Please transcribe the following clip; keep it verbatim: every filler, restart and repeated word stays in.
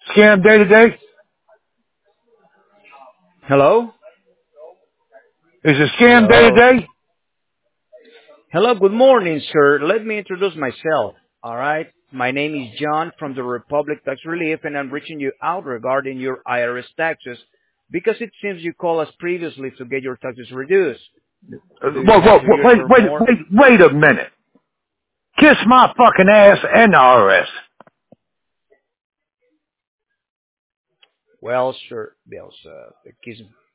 Scam day to day? Hello? Is it scam day to Hello? day? Hello, good morning, sir. Let me introduce myself. All right. My name is John from the Republic Tax Relief, and I'm reaching you out regarding your I R S taxes because it seems you called us previously to get your taxes reduced. Uh, Do you Whoa, have whoa, two whoa, years wait, or wait, more? wait, wait a minute. Kiss my fucking ass and the I R S. Well, sir, Bills, uh, excuse me.